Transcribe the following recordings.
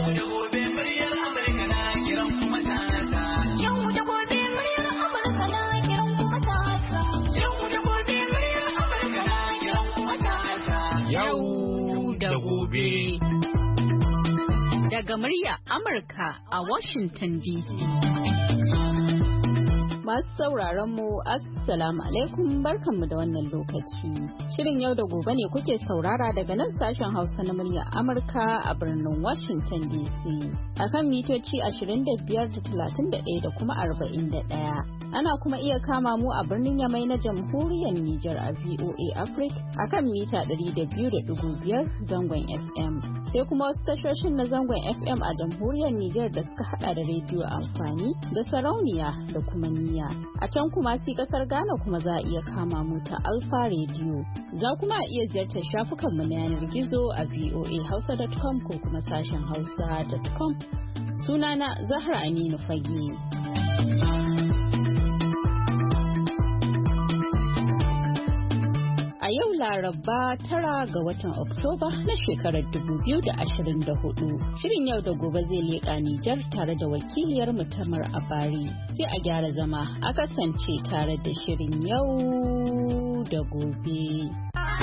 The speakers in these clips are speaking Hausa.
Daga murya Amurka a Washington DC. Masu sauraron mu Assalamu alaikum, barkanmu da wannan lokaci. Shirin yau da gobe ne kuke saurara daga nan sashen Hausa na murya Amurka a birnin Washington DC. Akan mitoci 25 da 31 da kuma 41. Ana kuma iya kama mu a birnin Yamai na Jamhuriyar Nijar a VOA Africa akan mita 200.5 zangon FM. Sai kuma wasu tashoshin na zangon FM a Jamhuriyar Nijar da suka hada da rediyo amfani da sarauniya da kuma niyya. A can kuma si kasar Ghana kuma za a iya kama mu ta Alfa Radio. Za kuma a iya ziyartar shafukanmu na yanar gizo a voahausa.com ko kuma sashen hausa.com. Sunana Zahra Aminu Fage. A yau Laraba 9 ga watan Oktoba na shekarar 2024. Shirin yau da gobe zai leƙa Nijar tare da wakiliyar Tamar Abari. Sai a gyara zama a kasance tare da shirin yau da gobe.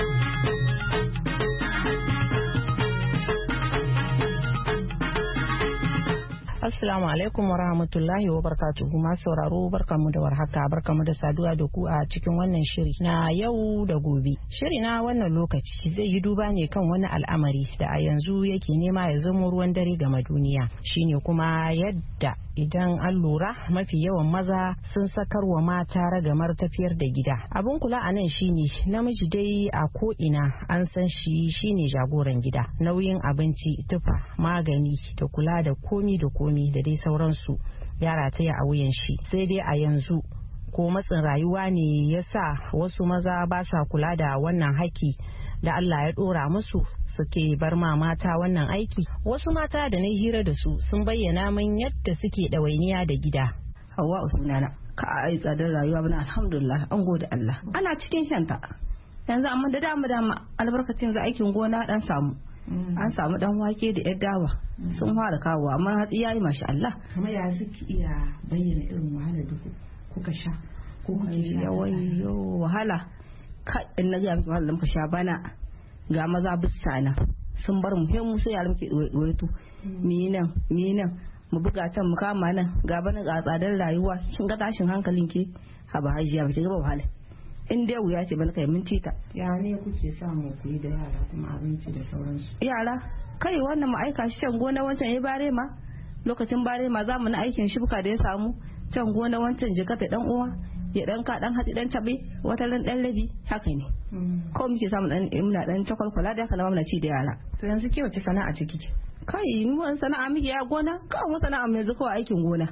Assalamu alaikum wa rahmatullahi wa barakatuhu. Masu sauraro barkamu da warhaka, barkamu da saduwa da ku a cikin wannan shiri na yau da gobe. Shiri na wannan lokaci zai yi duba ne kan wani al'amari da a yanzu yake nema ya zama ruwan dare game duniya. Shine kuma yadda idan an lura mafi yawan maza sun sakarwa mata ragamar tafiyar da gida. Abin kula a nan shine namiji dai a ko ina an san shi shine jagoran gida. Nauyin abinci, tufa, magani da kula da komi da komi da dai sauransu ya rataya a wuyan shi. Sai dai a yanzu ko matsin rayuwa ne ya sa wasu maza ba sa kula da wannan haƙƙi da Allah ya ɗora musu, suke bar ma mata wannan aiki. Wasu mata da na hira da su sun bayyana min yadda suke ɗawainiya da gida. Hauwa Usmanana, ka ai tsadar rayuwa bana, alhamdulillah, an gode Allah. Ana cikin shanta yanzu, amma da dama albarkacin za aikin gona dan samu. An samu dan wake da yar dawa sun fara kawo, amma hatsi yayi masha Allah. Kuma ya suke iya bayyana irin wahalar da kuka sha ko kuke sha? Yawayo wahala ka in na ga miki wahalar da muka sha bana. Ga maza bisana sun bar mu sai yaran muke ɗoreto mi nan mu buga can mu kama nan, ga bana ga tsadar rayuwa, kin ga tashin hankalin ki haba hajiya ba ki ga wahala. In dai wuya ce bana kai minti ta. Ya ne kuke samu ku yi da yara kuma abinci da sauransu? Yara kai wannan mu aika shi can gona wancan ya bare ma, lokacin bare ma za mu na aikin shibka da ya samu can gona wancan jikata dan uwa ya dan ka dan hatsi dan tabe wata ran dan rabi haka ne. Ko muke samu dan muna dan takwalkwala da haka na muna ci da yara. To yanzu ke wace sana'a ce kike? Kai mu wani sana'a muke ya gona, kawai mu sana'a mai zuwa aikin gona.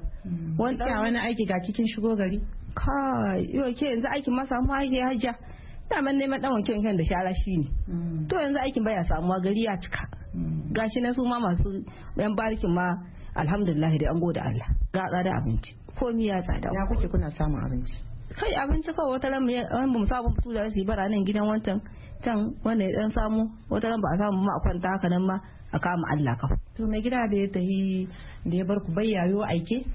Wani aiki ga kikin shigo gari? Kai yau ke yanzu aikin ma samu aiki hajja. Daman neman dan wanke wanken da shara shi ne. To yanzu aikin baya samuwa, gari ya cika. Gashi na su ma masu yan barikin ma alhamdulillah da an gode Allah. Ga tsada abinci. Komi ya tsada. Ya kuke kuna samun abinci? Kai abinci kawai wata ran mu samu fito da su bara nan gidan wancan can wanda ya dan samu, wata ran ba a samu ma a kwanta haka nan ma a kama Allah kawai. To mai gida da ya tafi da ya bar ku bayyayo aike?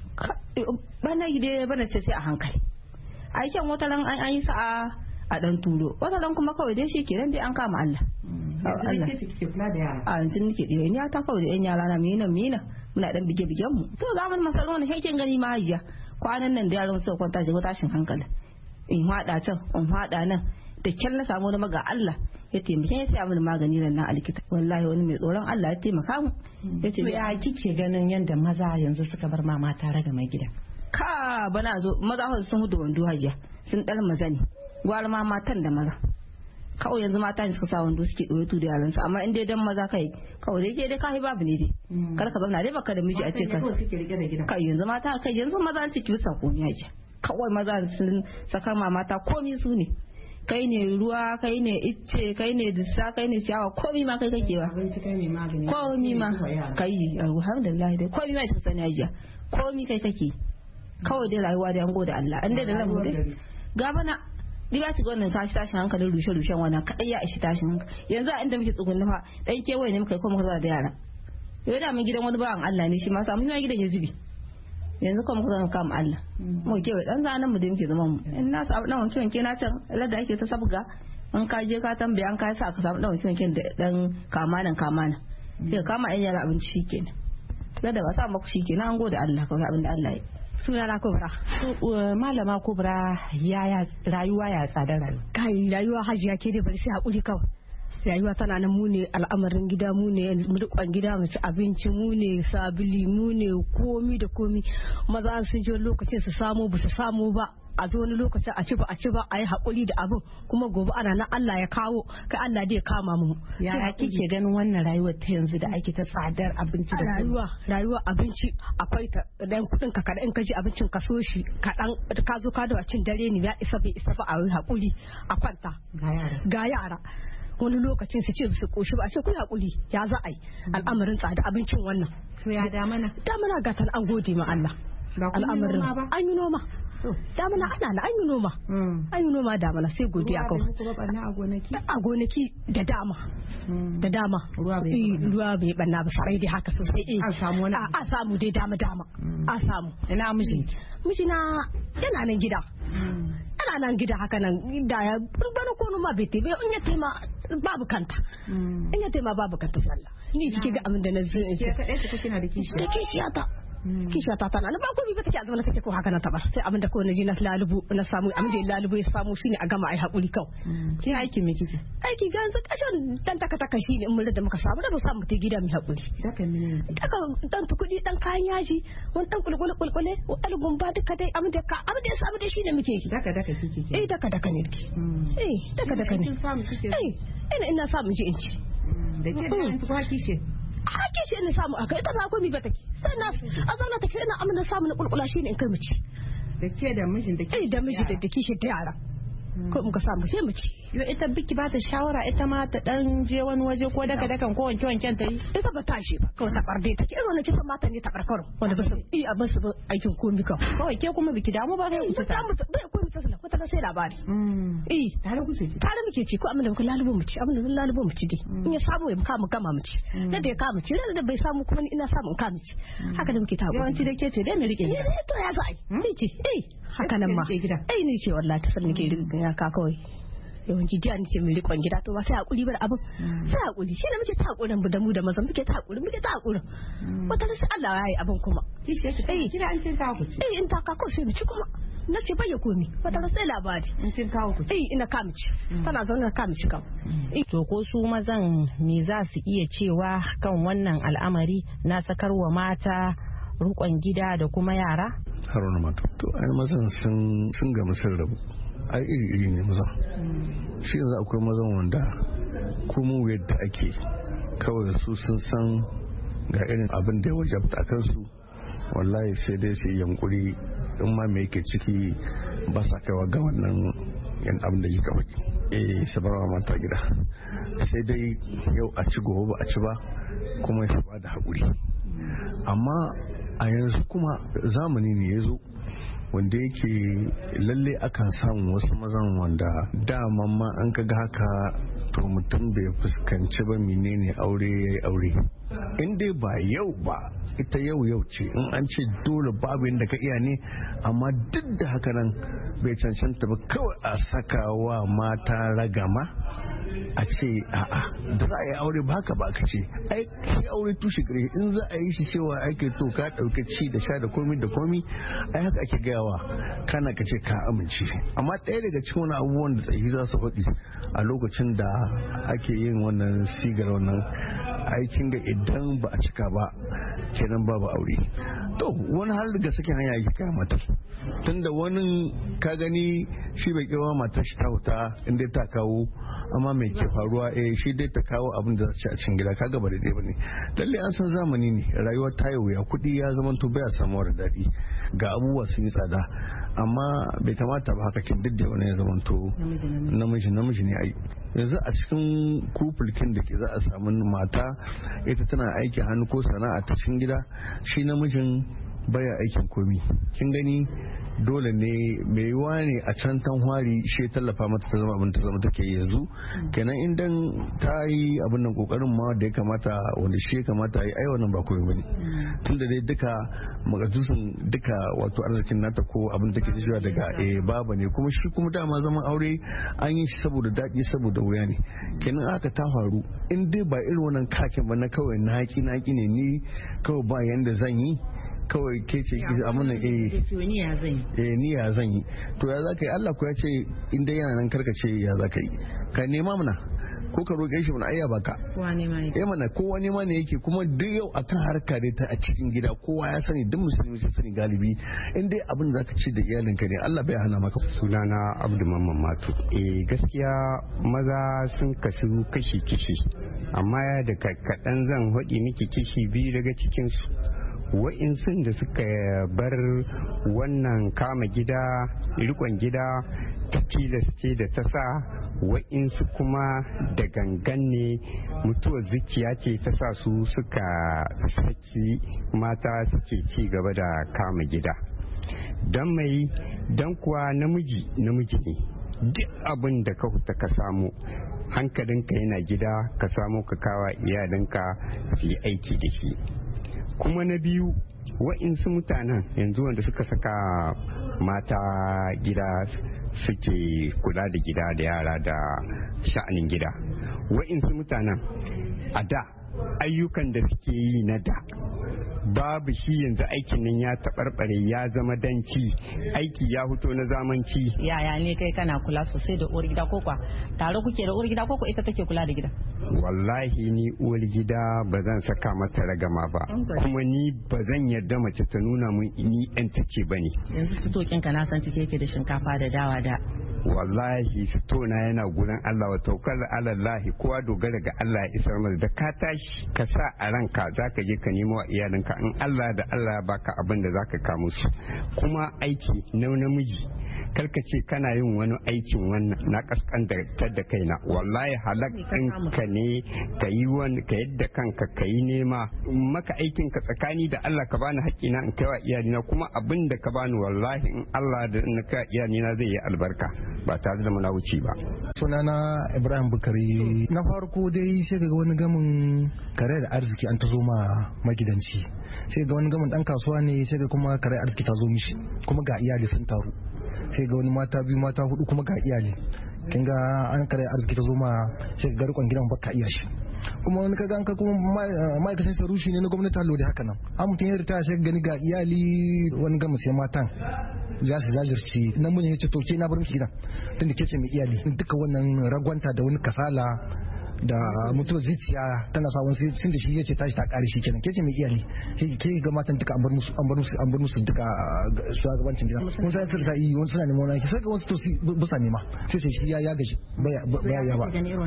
Bana gida bana ce sai a hankali. Aiken wata ran an yi sa'a a dan turo, wata ran kuma kawai dai shi kenan dai an kama Allah. Allah kike kula da yara? A yanzu nake da ni ta kawai da yan yara na mina muna dan bige-bigen mu. To zaman masarau ne hekin gani ma hajiya. Kwanan nan da yaran suka kwanta shiga tashin hankali. In hada can, in hada nan, da kyar na samu wani maga Allah ya taimake ya saya mini magani nan na alikita. Wallahi wani mai tsoron Allah ya taimaka mu. Ya ce ya kike ganin yanda maza yanzu suka bar mama tare da mai gida? Ka bana zo maza sun hudu wando hajiya, sun dar maza ne. Gwara ma matan da maza. Kawai yanzu mata ne suka sa wando suke ɗoretu da yaransu, amma in dai dan maza kai kawai dai ke dai kai babu ne dai. Kar ka zauna dai baka da miji a ce ka. Kai yanzu mata kai yanzu maza an ciki bisa komai hajiya. Kawai maza sun saka ma mata komai su ne. Kai ne ruwa, kai ne icce, kai ne dussa, kai ne ciyawa, komi ma kai kake ba. Komi ma kai alhamdulillah dai komi ma ta sani hajiya. Komi kai kake. Kawai dai rayuwa da an gode Allah. An dai da nan dai. Gaba na ni ba ki ga wannan tashin hankalin rushe-rushen wannan kadai ya ishi tashin hankali. Yanzu a inda muke tsugunni fa dan kewaye ne muka yi ko muka zo da yara. yau da mun gidan wani bawan Allah ne shi ma samu shi gidan ya zubi yanzu kuma muka zama kama Allah mu ke dan zanan mu da muke zaman mu in na samu dan wanke wanke na can ladda ake ta sabga an ka je ka tambaye an ka sa ka samu dan wanke wanke da dan kamanan sai kama ɗan yara abinci shikenan ladda ba sa maku shikenan an gode Allah kawai abin da Allah ya sunana Kubra. Malama Kubra yaya rayuwa ya tsadar rayuwa? Kai rayuwa hajiya ke dai bari sai hakuri kawai. Rayuwa tana nan mu ne al'amarin gida mu ne rikon gida mu ci abinci mu ne sabili mu ne komi da komi maza sun je lokacin su samu ba su samu ba a zo wani lokacin a ci ba a yi haƙuri da abin kuma gobe ana nan Allah ya kawo kai Allah dai kama mu. Yaya kike ganin wannan rayuwar ta yanzu da ake ta tsadar abinci da rayuwa abinci akwai ta dan kudin ka kada in ka ji abincin ka so shi kadan ka zo ka da cin dare ne ya isa bai isa ba a yi haƙuri a kwanta ga yara wani lokacin su ce su koshi ba a ce ku haƙuri ya za a yi al'amarin tsada abincin wannan to ya damana ga tan an gode ma Allah al'amarin an yi noma damana ana an yi noma damana sai godiya kawai a gonaki da dama ruwa bai banna ba sarai dai haka sosai a samu dai dama a samu ina mijina yana nan gida ana nan gida haka nan da ya bana kono ma bai tebe in ya tema babu kanta sallah ni cike ga abin da na zai ke kadai ta kina da kishi da kishiyata kishiyata tana na ba ko bi ba take azuma kace ko haka nan ta ba sai abin da ko na ji na lalubu na samu abin da lalubu ya samu shine a gama ai hakuri kau ki aiki me kike aiki ga yanzu kashin dan taka shine in mun da muka samu da samu ta gida mu hakuri daga dan kudi dan kayan yaji wani dan kulkule wani gumba duka dai abin da ya samu dai shine muke yi daka kike daka ne daka ne ina samu ji in ci da ke da an tuwa kishe hake shi ne samu aka ita ba komai ba take sannan a zauna take ina amana samu na kulkula shine in kai mu ci da ke da mijin da kishi ta yara ko muka samu sai mu ci yo ita biki ba ta shawara ita ma ta dan je wani waje ko dakan ko wanken ta yi ita ba ta shi ba kawai ta barde take irin wannan kisan mata ne ta barkaro wanda ba su a ba su aikin komai kawai ke kuma biki damu ba kai ku ta bai komai ta sallah wata sai labari tare muke ci ko amma da muka lalubo mu ci dai in ya samu ya kama gama mu ci da ya kama ci da bai samu kuma ina samu in kama ci haka da muke ta yawanci da ke ce dai me rike ni to ya za ai ce haka nan ma ni ce wallahi ta sanin ke ya ka kawai yawanci jiya ni ce mai rikon gida to ba sai hakuri bar abin sai hakuri shi ne muke ta hakurin da mu da mazan muke ta hakurin wata sai Allah ya yi abin kuma kira an cin kawo ku ci in ta ka ko sai mu ci kuma na ce bai ya komi wata sai labari in cin kawo ku ci ina kamici tana zaune na kamici kan to ko su mazan me za su iya cewa kan wannan al'amari na sakarwa mata rukon gida da kuma yara haruna mata to ai mazan sun ga musar rabu ai iri ne mazan shi yanzu akwai mazan wanda kuma yadda ake kawai su sun san ga irin abin da ya wajabta a kansu wallahi sai dai su yankuri in ma me yake ciki ba sa kaiwa ga wannan yan abin da yake faɗi su bar mata gida sai dai yau a ci gobe ba a ci ba kuma su ba da haƙuri amma a yanzu kuma zamani ne ya zo wanda yake lalle akan samu wasu mazan wanda daman ma an kaga haka to mutum bai fuskanci ba menene aure ya yi aure in dai ba yau ba ita yau ce in an ce dole babu yadda ka iya ne amma duk da haka nan bai cancanta ba kawai a saka wa mata ragama a ce a'a da za a yi aure ba haka ba ka ce ai shi aure tushe gare in za a yi shi cewa ake to ka dauke ci da sha da komi ai haka ake gayawa kana ka ce ka amince amma ɗaya daga cikin wani abubuwan da tsayi za su faɗi a lokacin da ake yin wannan sigar wannan aikin ga idan ba a cika ba kenan babu aure to wani har daga sakin hanya yake kaya matar tunda wani ka gani shi bai kewa matar shi ta huta inda ta kawo amma mai ke faruwa shi dai ta kawo abin da za ci a cikin gida kaga ba daidai bane lalle an san zamani ne rayuwar ta yi wuya kuɗi ya zama to baya samuwa da daɗi ga abubuwa sun yi tsada amma bai kamata ba haka kin duk da wani ya zama to namiji ne ai yanzu a cikin kufulkin da ke za a samu mata ita tana aiki hannu ko sana'a ta cikin gida shi namijin baya aikin komi kin gani dole ne mai yiwuwa ne a can tanhwari shi tallafa mata ta zama abin ta zama take yanzu kenan idan ta yi abin nan kokarin ma da ya kamata wanda shi ya kamata yi ai wannan ba komai bane tunda dai duka makasusun duka wato arzikin nata ko abin da take shiwa daga baba ne kuma shi kuma dama zaman aure an yi shi saboda daɗi saboda wuya ne kenan aka ta faru in dai ba irin wannan kakin ba na kawai naki ne ni kawai ba yanda zan yi kawai ke ce amina ni ya zan yi to ya za ka yi Allah ku ya ce inda yana nan karka ce ya za ka yi ka nema mana ko ka roƙe shi mana ayya baka mana kowa nema ne yake kuma duk yau akan harka dai ta a cikin gida kowa ya sani duk musulmi sun sani galibi in dai abin da zaka ci da iyalinka ne Allah bai hana maka. Sunana Abdu Mamman Matu. Gaskiya maza sun kasu kashi amma da kaɗan zan haɗi miki kishi biyu daga cikinsu. Wa'insun da suka bar wannan kama gida rikon gida ta tilasce da ta sa wa'insu kuma da gangan ne mutuwar zuciya ce ta sa su suka saki mata suke ci gaba da kama gida don kuwa namiji ne duk abin da ka huta ka samu hankalinka yana gida ka samu ka kawa iyalinka su yi aiki da shi. Kuma na biyu wa'insu mutanen yanzu wanda suka saka mata gida suke kula da gida da yara da sha'anin gida wa'insu mutanen a da ayyukan da suke yi na da babu shi yanzu aikin nan ya taɓarɓare ya zama danci aiki ya fito na zamanci. Yaya ne kai kana kula sosai da uwar gida ko kwa tare kuke da uwar gida ko ita take kula da gida? Wallahi ni uwar gida ba zan saka mata ragama ba kuma ni ba zan yarda mace ta nuna mun ni yan tace bane. Yanzu fitokin ka na san cike yake da shinkafa da dawa da wallahi fitona yana gurin Allah wa tawakkal ala Allah kowa dogara ga Allah ya isar masa da ka tashi ka sa a ranka zaka je ka nemo wa iyalinka in Allah da Allah baka abin da zaka kamo su kuma aiki na namiji karka ce kana yin wani aikin wannan na kaskantar da kaina wallahi halakkan ka ne ka yi wani ka yadda kanka ka yi nema maka aikin ka tsakani da Allah ka bani haƙƙina in kaiwa iyalina kuma abin da ka bani wallahi in Allah da in ka iyalina zai yi albarka ba tare da munawuci ba. Sunana Ibrahim Bukari. Na farko dai sai ga wani gamin kare da arziki an ta zo ma magidanci sai ga wani gamin dan kasuwa ne sai ga kuma kare arziki ta zo mishi kuma ga iyali sun taru sai ga wani mata biyu mata hudu kuma ga iyali kin ga an kare arziki ta zo ma sai ga rikon gidan baka iya shi kuma wani kaga an ka kuma ma'aikacin sarushi ne na gwamnati hallo da haka nan an mutum ya rita sai gani ga iyali wani gama sai matan za su jajirce nan mun yace to ke na bar miki gidan tunda ke ce mai iyali duka wannan ragwanta da wani kasala da mutuwar zuciya tana sa wani sun da shi yace tashi ta kare shi kenan ke ce mai iyali ke ga matan duka an bar musu duka shugabancin gida mun sai su yi wani suna neman wani sai ga wasu to su busa nema sai ce shi ya gaji baya ya ba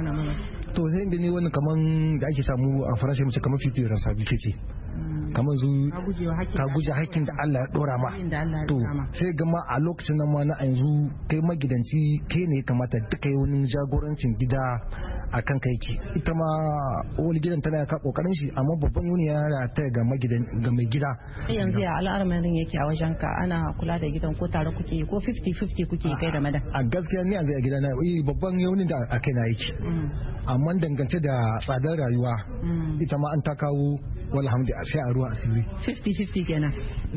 to sai da ne wannan kaman da ake samu a faransa mace kamar fiti responsibility ce kamar zu ka guje hakkin da Allah ya dora ma to sai ga ma a lokacin nan ma na yanzu kai magidanci kai ne kamata duka yi wani jagorancin gida akan kai ki ita ma wani gidan tana ka kokarin shi amma babban yuni yana ta ga mai gida yanzu ya al'amarin yake a wajen ka ana kula da gidan ko tare kuke ko 50-50 kuke kai da madan a gaskiya ni yanzu a gida na babban yaunin da a kai na yake amma dangance da tsadar rayuwa ita ma an ta kawo walhamdu a sai a ruwa asiri 50-50 kenan.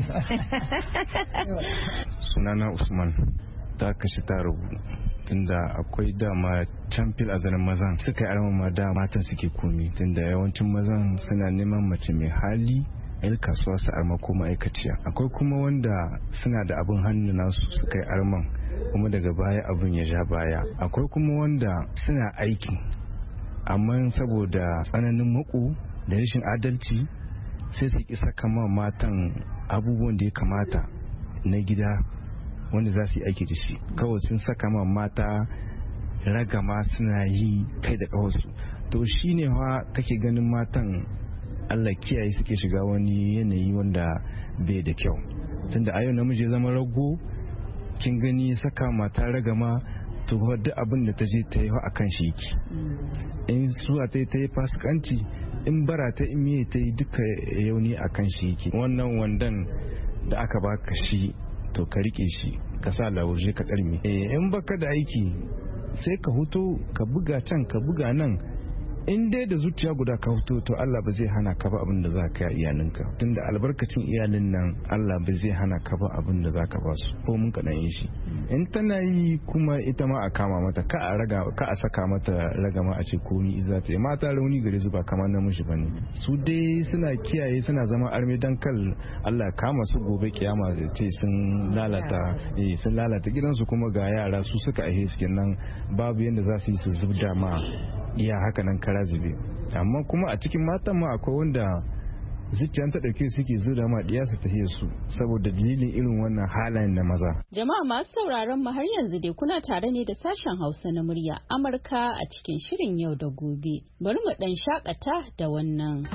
Sunana Usman ta kashi ta rabu tunda akwai dama can fil azanin mazan suka yi armama da matan suke komi tunda yawancin mazan suna neman mace mai hali yar kasuwa su arma ko ma'aikaciya akwai kuma wanda suna da abin hannu nasu suka yi arman kuma daga baya abin ya ja baya akwai kuma wanda suna aiki amma saboda tsananin mako da rashin adalci sai su ki saka ma matan abubuwan da ya kamata na gida wanda za su yi aiki da shi kawai sun saka ma mata ragama suna yi kai da kawarsu to shi ne fa kake ganin matan Allah kiyaye suke shiga wani yanayi wanda bai da kyau tunda a yau namiji ya zama rago kin gani saka mata ragama to duk abin da ta je ta yi a kan shi yake in suwa ta yi fasikanci in bara ta miye ta yi duka yauni a kan shi yake wannan wandan da aka baka shi to ka rike shi ka sa lauje ka karme in baka da aiki sai ka huto ka buga can ka buga nan in dai da zuciya guda ka huto to Allah ba zai hana ka ba abin da za ka yi iyalinka tunda albarkacin iyalin nan Allah ba zai hana ka ba abin da za ka ba su ko mun kaɗan yin shi in tana yi kuma ita ma a kama mata ka a saka mata ragama a ce komi za ta yi mata rauni gare su ba kamar namiji ba ne su dai suna kiyaye suna zama arme dan kal Allah kama su gobe kiyama zai ce sun lalata gidansu kuma ga yara su suka aihe su kenan babu yadda za su yi su zubda ma iya haka nan kara zube amma kuma a cikin matan ma akwai wanda zuciyan ta dauke suke zuda ma diya su tafiye su saboda dalilin irin wannan halayen na maza. Jama'a masu sauraron mu har yanzu dai kuna tare ne da sashen Hausa na murya Amurka a cikin shirin yau da gobe. Bari mu dan shakata da wannan.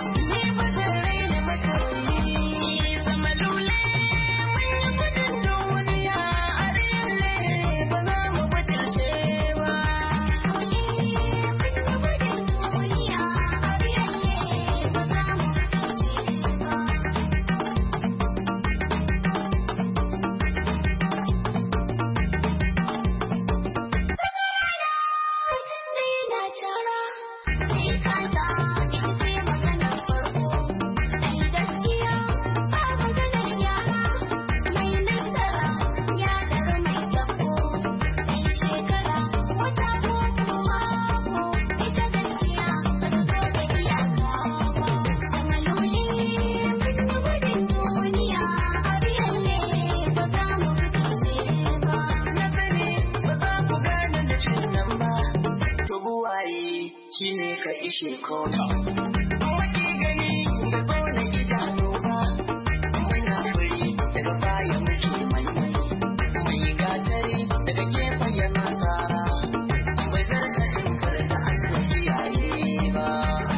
shine ka ishe kota wani gani da zo na idanu ba muna fari daga baya muke mai gatari daga gefen yana tsara bai zarta in karta Allah kiyaye ba.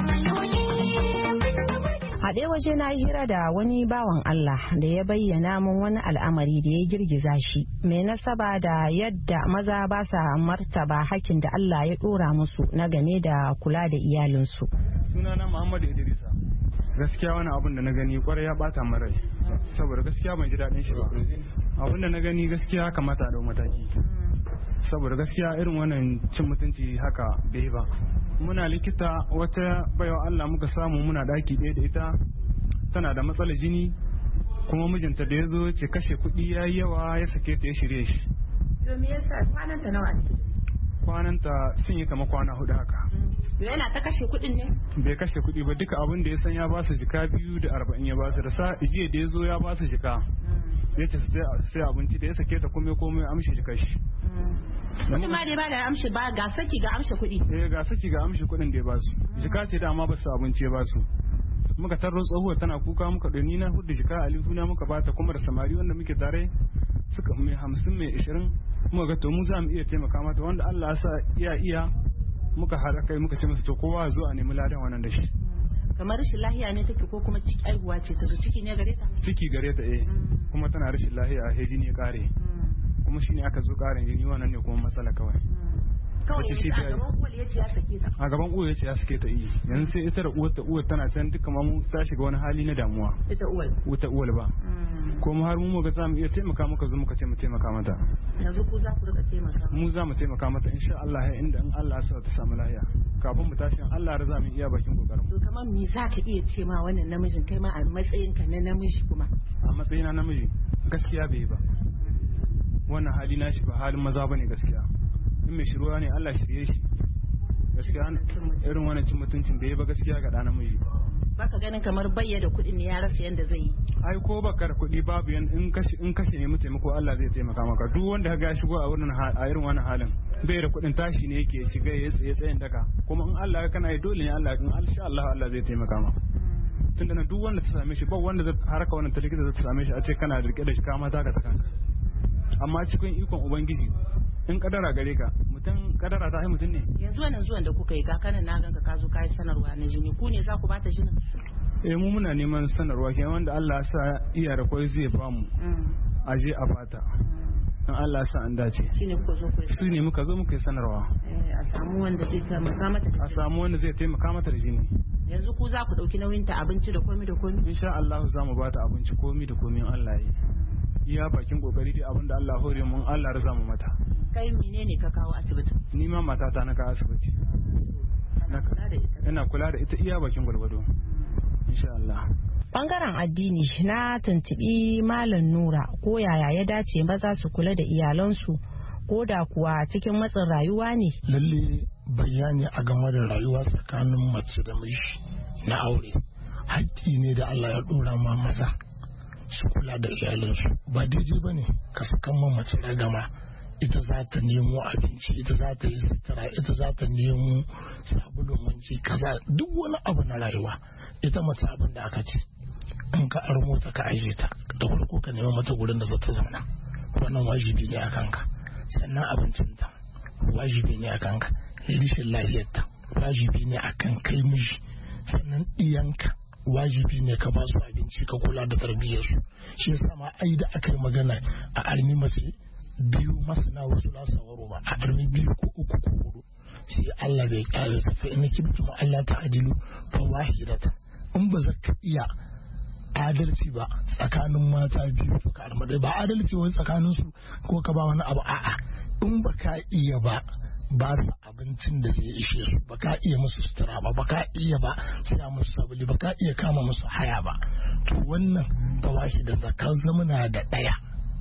A ɗaya waje na yi hira da wani bawan Allah da ya bayyana min wani al'amari da ya girgiza shi mai nasaba da yadda maza ba sa martaba hakkin da Allah ya ɗora musu na game da kula da iyalinsu. Sunana Muhammadu Idrisa. Gaskiya wani abin da na gani kwarai ya bata min rai saboda gaskiya ban ji daɗin shi ba. Abin da na gani gaskiya kamata a ɗau mataki saboda gaskiya irin wannan cin mutunci haka bai ba. Muna likita wata baiwa Allah muka samu muna daki ɗaya da ita tana da matsalar jini kuma mijinta da ya zo ce kashe kuɗi ya yi yawa ya sake ta ya shirye shi. Me yasa kwananta nawa ne? Kwananta sun yi kama kwana 4 haka. Yana ta kashe kuɗin ne? Bai kashe kuɗi ba duka abin da ya san ya ba su jika 240 ya ba su da sa jiya da ya zo ya ba su jika. Ya ce sai abinci da ya sake ta komai amshi jika shi. Mutum ma dai ba da amshi ba ga saki ga amshi kuɗi. Ga saki ga amshi kuɗin da ya ba su. Jika ce dama ba su abinci ya ba su. Muka tarro tsohuwar tana kuka muka ɗani na hudu jika alifu na muka bata kuma da samari wanda muke tare suka mai 50 mai 20 muka ga to mu za mu iya taimaka mata wanda Allah ya sa iya muka haɗa kai muka ce musu to kowa zo a nemi ladan wannan da shi. Kamar rashin lahiya ne take ko kuma ciki aihuwa ce ta zo ciki ne gare ta? Ciki gare ta kuma tana rashin lahiya a heji ne kare. Kuma shine aka zo karin jini wannan ne kuma matsala kawai. A gaban uwa yace ya sake ta yi yanzu sai ita da uwar tana can duka mu ta shiga wani hali na damuwa. Ita uwal ba. Kuma har mu ga za mu iya taimaka maka zo muka ce mu taimaka mata. Yanzu ku za ku rika taimaka. Mu za mu taimaka mata insha Allah ya inda in Allah ya sa ta samu lafiya. Kafin mu tashi Allah ya za mu iya bakin kokarin mu. To kamar me za ka iya ce ma wannan namijin kai ma a matsayin ka na namiji kuma? A matsayina namiji gaskiya bai ba. Wannan hali na shi ba halin maza bane gaskiya. In mai shiruwa ne Allah shirye shi gaskiya irin wannan cin mutuncin da ya ba gaskiya ga ɗa namiji. Baka ganin kamar bayyana kuɗin ne ya rasa yanda zai yi? Ai ko baka da kuɗi babu in kashe ne mu taimako Allah zai taimaka maka duk wanda ka shigo a irin wannan halin bai da kuɗin tashi ne yake shiga ya tsayin daka kuma in Allah ya kana yi dole ne Allah in insha Allah zai taimaka maka. Tunda na duk wanda ta same shi ba wanda zai haraka wannan ta likita zai same shi a ce kana rike da shi ka mata ka ta kanka. Amma cikin ikon ubangiji in kadara gare ka mutum kadara ta mutum ne. Yanzu wannan zuwan da kuka yi ga kanan na ganka ka zo ka yi sanarwa na jini ku ne za ku bata jinin? Mu muna neman sanarwa kenan wanda Allah ya sa iya da kwai zai ba mu a je a bata in Allah ya sa an dace. Shine kuka zo ku yi. Su ne muka zo muka yi sanarwa. A samu wanda zai taimaka mata. A samu wanda zai taimaka mata da jini. Yanzu ku za ku ɗauki nauyin ta abinci da komi da komi? Insha Allah za mu bata abinci komi da komi Allah ya iya bakin kokari dai abinda Allah hore mun Allah ya mu mata. Kai menene ka kawo asibiti? Ni ma matata na kawo asibiti. Ina kula da ita iya bakin gwargwado. Insha Allah. Bangaren addini na tuntubi Malam Nura ko yaya ya dace maza su kula da iyalansu ko da kuwa cikin matsin rayuwa ne. Lalle bayani a game da rayuwa tsakanin mace da miji na aure haƙƙi ne da Allah ya ɗora ma maza su kula da iyalansu. Ba daidai ba ne ka sakan ma mace ragama, ita za ta nemo abinci, ita za ta yi sutura, ita za ta nemo sabulun wanki kaza duk wani abu na rayuwa. Ita mace abin da aka ce in ka armo ta ka aje ta da farko ka nemi mata gurin da za ta zauna, wannan wajibi ne a kanka. Sannan abincinta wajibi ne a kanka, rishin lafiyarta wajibi ne a kan kai miji. Sannan ɗiyanka wajibi ne ka ba su abinci ka kula da tarbiyyarsu. Shi yasa ma ai da aka yi magana a armi mace biyu masana wasu lasawaro ba, a armi biyu ko uku ko hudu sai Allah bai kare ta fa in kibtum Allah ta'dilu fa wahidatan. In ba za ka iya adalci ba tsakanin mata biyu to ka arma ba adalci wani tsakanin su ko ka ba wani abu a'a, in ba ka iya ba su abincin da zai ishe su, ba ka iya musu sutura ba ka iya ba siya musu sabuli, ba ka iya kama musu haya ba, to wannan ba washi da zakar zamana da daya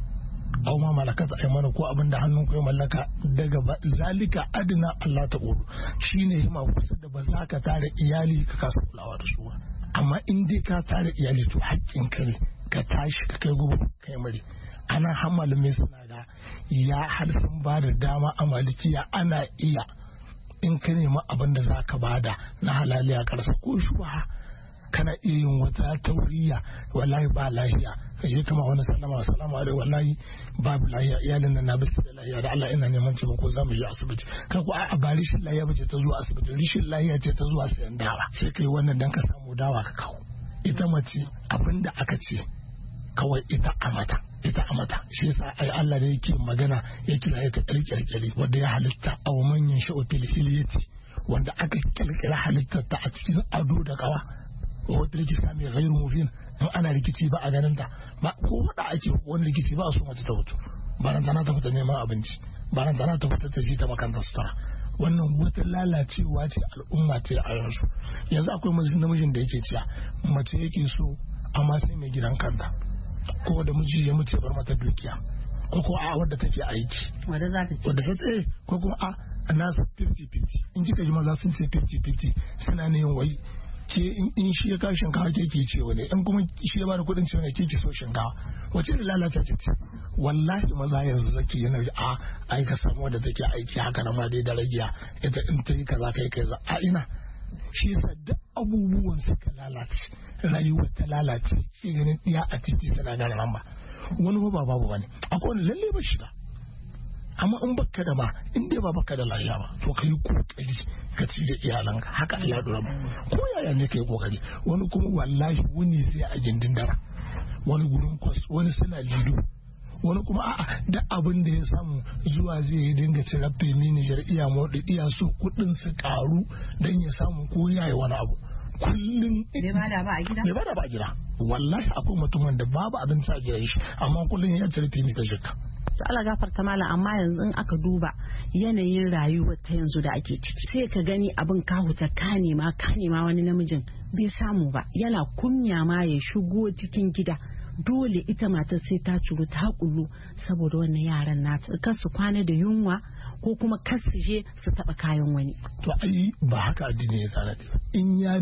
aw ma malakat aymanu ko abin da hannun ku mallaka daga zalika adna Allah ta uru shine hima kusa da ba za ka tare iyali ka kasa kulawa da su. Amma in dai ka tare iyali to haƙƙin ka ne ka tashi ka kai gubu kai mari. Ana hamalin suna da ya har sun ba da dama a malikiya ana iya in ka nemi abin da za ka bada na halaliya karsa ko shuha kana iya yin wata tauriya wallahi ba lahiya ka je kama wani salamu alaihi wallahi babu lahiya iyalin nan na bisu da lahiya da Allah ina neman taimako za mu je asibiti ka ko a ba rishin lahiya ba ce ta zuwa asibiti, rishin lahiya ce ta zuwa sayan dawa, sai kai wannan dan ka samu dawa ka kawo. Ita mace abinda aka ce kawai ita a mata shi yasa ai Allah da yake magana ya kira ta kirkirkiri wanda ya halitta aw manyan sha'util hiliyati wanda aka kirkira halittar ta a cikin ado da kawa wadda rikici mai gairu mufin in ana rikici ba a ganin ta ba ko wada ake wani rikici ba a so mace ta mutu ba ran tana ta fita neman abinci ba ran tana ta fita ta ji ta makanta sutura. Wannan wata lalacewa ce al'umma ce a yanzu akwai namijin da yake cewa mace yake so amma sai mai gidan kanta ko da miji ya mutu ya bar mata dukiya ko a wadda take aiki wadda za ta ce ko kuma a nasa 50-50 in kika ji maza sun ce 50-50 suna ne yin wai ke in shi ya kawo shinkawa ke ke ce wani in kuma shi ya bada kudin ce wani ke so shinkawa wace da lalata ce wallahi maza yanzu zaki yana ai ka samu wadda take aiki haka na ma dai da ragiya ita in ta yi kaza kai a ina shi yasa duk abubuwan suka lalace rayuwar ta lalace shi ganin iya a titi suna gane nan ba wani ba babu bane akwai wani lalle ba shiga amma in baka da ba in dai ba baka da lafiya ba to kai kokari ka ci da iyalanka haka Allah ya dora mu ko yaya ne kai kokari. Wani kuma wallahi wani zai a gindin dara, wani gurin kwas, wani suna lido, wani kuma da abin da ya samu zuwa zai yi dinga cire femi Nijar iya motsi iya so kudin su karu dan ya samu ko yayi wani abu kullum bai bada ba a gida wallahi akwai mutumin da babu abinci a gidan shi amma kullum ya cire femi ta shirka. Allah gafarta malam, amma yanzu in aka duba yanayin rayuwar ta yanzu da ake ciki sai ka gani abin ka huta ka nema wani namijin bai samu ba, yana kunya ma ya shigo cikin gida, dole ita matar sai ta ciro ta kullu saboda wannan yaran na kar su kwana da yunwa ko kuma kar su je su taba kayan wani. To ai ba haka addini ya tsara ba, in ya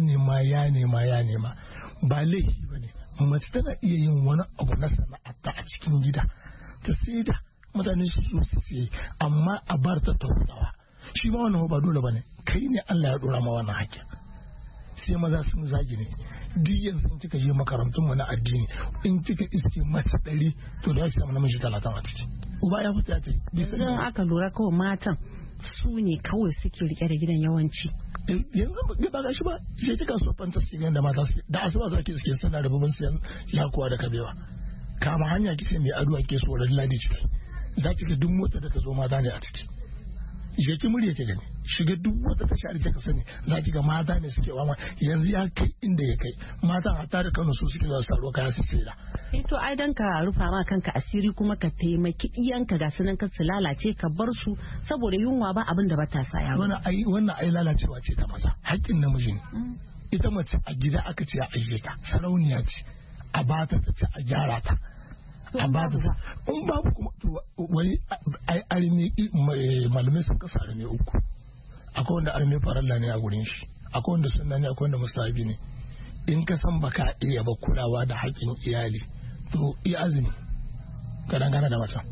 nema ba laifi bane, mace tana iya yin wani abu na sana'arta a cikin gida ta sai da mutane su so su sai, amma a bar ta taurawa shi ma wannan ba dole bane, kai ne Allah ya dora ma wannan hakkin. Sai maza sun zagi ne duk yanzu in kika je makarantun mu na addini in kika iske mace 100 to da shi namiji 30 a ciki uba ya fita ta bisa dan aka lura kawai matan su ne kawai suke rike da gidan yawanci. Yanzu ba ga shi ba sai kika so fantasy da mata da asuba zaki iske suna da babban siyan yakuwa da kabewa kama hanya kike mai ado ake so ran ladi ce za ki ga duk mota da ka zo mata ne a ciki. je ki murya ki gani, shiga duk wata tasha da kika sani za ki ga mata ne suke wama, yanzu ya kai inda ya kai, mata hatta da Kano su suke za su taro kaya su saida. To ai dan ka rufa ma kanka asiri kuma ka taimaki iyanka ga sunan ka su lalace ka bar su saboda yunwa ba abin da ba ta sa yaro. Wannan ai lalacewa ce ta maza, haƙƙin namiji ne. Ita mace a gida aka ce a ajiye ta, sarauniya ce, a bata ta ci a gyara ta. A bata ta. In babu kuma wani arme malamai sun kasa arme uku. Akwai wanda arme faralla ne a gurin shi, akwai wanda sunna ne, akwai wanda mustahabi ne. In ka san baka iya ba kulawa da haƙƙin iyali, to iya azumi ka dangana da macen.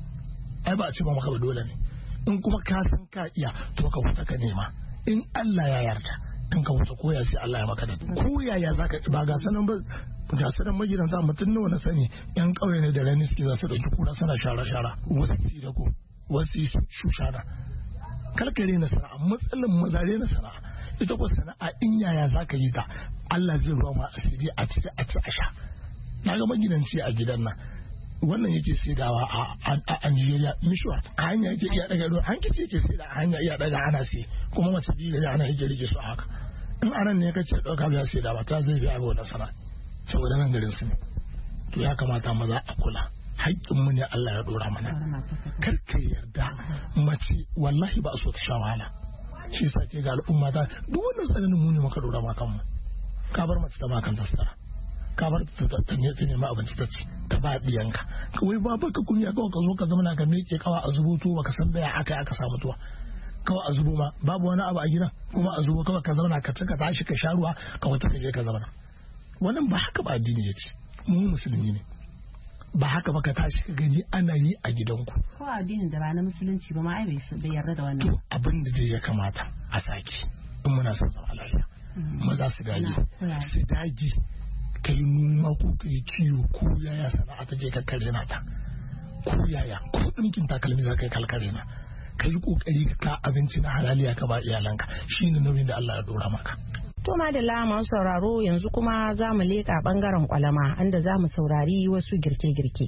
Ai ba a ce ba maka ba dole ne. In kuma ka san ka iya to ka fita ka nema. In Allah ya yarda in ka wuce koya sai Allah ya maka da koya ya zaka ba ga sanan ba ga sanan magidanta mutum nawa na sani yan kauye ne da rani suke za su dauki kura suna shara wasu su da ko wasu su shushana kalkare na sana'a matsalan mazare na sana'a ita ko sana'a in yaya zaka yi ta Allah zai ruwa ma asiri a ci a sha na ga magidanci a gidan nan wannan yake saidawa a Nigeria mishuwa a hanya yake iya daga ruwa hankici yake saida a hanya iya daga ana sai kuma mace biyu da ana yake rike su a haka in anan ne kace dauka biya saida ba ta zai biya wannan sana saboda nan garin su ne to ya kamata maza a kula haƙƙin mu ne Allah ya dora mana kar ka yarda mace wallahi ba a so ta sha wahala shi yasa ce ga al'umma ta duk wannan tsananin mu ne muka dora ma kanmu ka bar mace ta ma kan tasara ka bar ta nema abinci ta ci ta ba diyanka kawai ba baka kunya kawai ka zo ka zama na ka meke kawa a zubo to baka san da aka samu tuwa kawai a zubo ma babu wani abu a gidan kuma a zubo kawai ka zauna ka tashi ka sha ruwa ka wata ka je ka zauna wannan ba haka ba addini yace mu musulmi ne ba haka ba ka tashi ka gani ana yi a gidanku ko addinin da ba na musulunci ba ma ai bai yarda da wannan to abin da zai ya kamata a saki in muna son zama lafiya maza su dage ka yi noma ko ka yi kiwo ko yaya sana'a ta je ka kare na ta ko yaya ko ɗinkin takalmi za ka yi kalkare na ka yi kokari ka ka abinci na halaliya ka ba iyalanka shine nauyin da Allah ya dora maka. To madalla masu sauraro yanzu kuma za mu leƙa ɓangaren kwalama inda za mu saurari wasu girke-girke.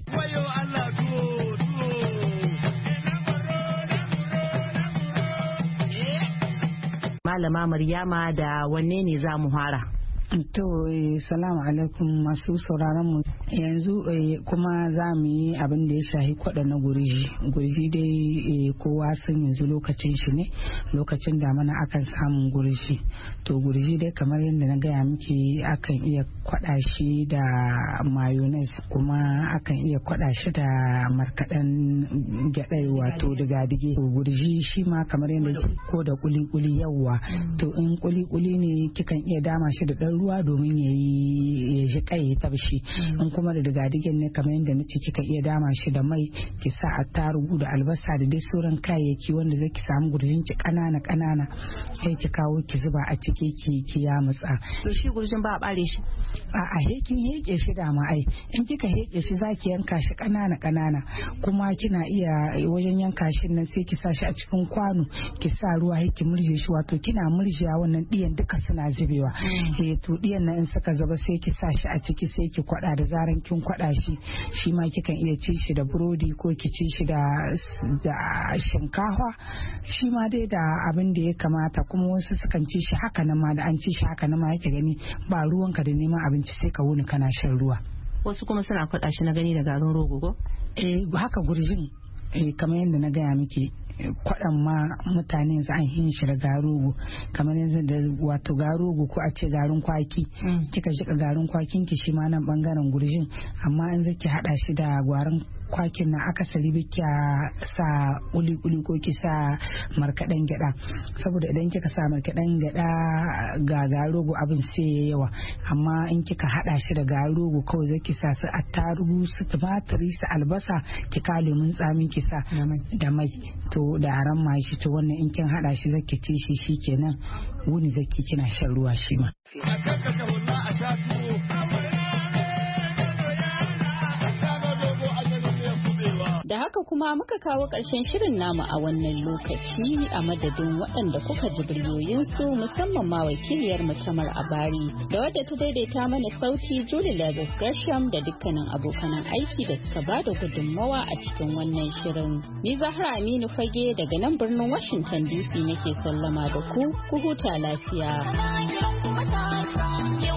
Malama Maryama da wanne ne za mu fara? To salamu alaikum masu sauraron mu yanzu kuma za mu yi abin da ya shahi kwada na gurji dai kowa sun yanzu lokacin shi ne lokacin damana akan samun gurji to gurji dai kamar yadda na gaya miki akan iya kwada shi da mayonnaise kuma akan iya kwada shi da markaɗen gyaɗai wato diga-dige gurji shi ma kamar yadda ko da kuli-kuli yawwa to in kuli-kuli ne kikan iya dama shi da ɗan ruwa domin ya ji kai ya tabshi in kuma da digadigen ne kamar yadda nace kika iya dama shi da mai ki sa attarugu da albasa da dai sauran kayayyaki wanda zaki samu gurjin ki kanana sai ki kawo ki zuba a ciki ki ya mutsa to shi gurjin ba a bare shi a heke shi da ma ai in kika heke shi zaki yanka shi kanana kuma kina iya wajen yanka shi nan sai ki sa shi a cikin kwano ki sa ruwa ki murje shi wato kina murjiya wannan diyan duka suna zubewa to diyan nan in suka zuba sai ki sa shi a ciki sai ki kwada da zaran kin kwada shi ma kikan iya ci shi da burodi ko ki ci shi da shinkafa shi ma dai da abin da ya kamata kuma wasu sukan ci shi haka nan ma da an ci shi haka nan ma yake gani ba ruwanka da neman abinci sai ka wuni kana shan ruwa wasu kuma suna kwada shi na gani da garin rogo ko haka gurjin kamar yadda na gaya miki kwaɗan ma mutane za a yi shi da garugu kamar yanzu da wato garugu ko a ce garin kwaki kika jika garin kwakin ki shi ma nan bangaren gurjin amma in zaki hada shi da gwarin kwakin na akasari biki sa kuli-kuli ko ki sa markaɗen gyada saboda idan kika sa markaɗen gyada ga garugu abin sai ya yawa amma in kika hada shi da garugu kawai zaki sa su attarugu su tumatiri su albasa ki ka lemun tsamin ki sa da mai to da aran ma shi to wannan in kin hada shi zaki ci shi shikenan wuni zaki kina shan ruwa shi ma da haka kuma muka kawo ƙarshen shirin namu a wannan lokaci a madadin waɗanda kuka ji biryoyinsu musamman ma wakiliyar Tamar Abari da wadda ta daidaita mana sauti Julie Lazarus Gresham da dukkanin abokanan aiki da suka ba da gudunmawa a cikin wannan shirin. Ni Zahra Aminu Fage daga nan birnin Washington DC nake sallama da ku huta lafiya.